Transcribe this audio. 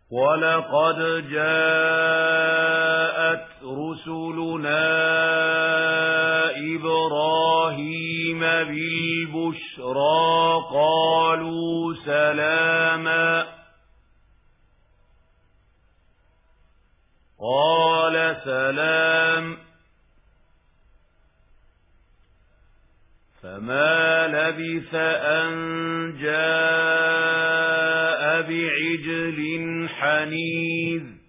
وَلَقَدْ جَاءَتْ رُسُلُنَا إِبْرَاهِيمَ بِالْبُشْرَى قَالُوا سَلَامًا قَالَ سَلَامٌ فَمَا لَبِثَ أَن جَاءَ بِعِجْلٍ حَنِيذٍ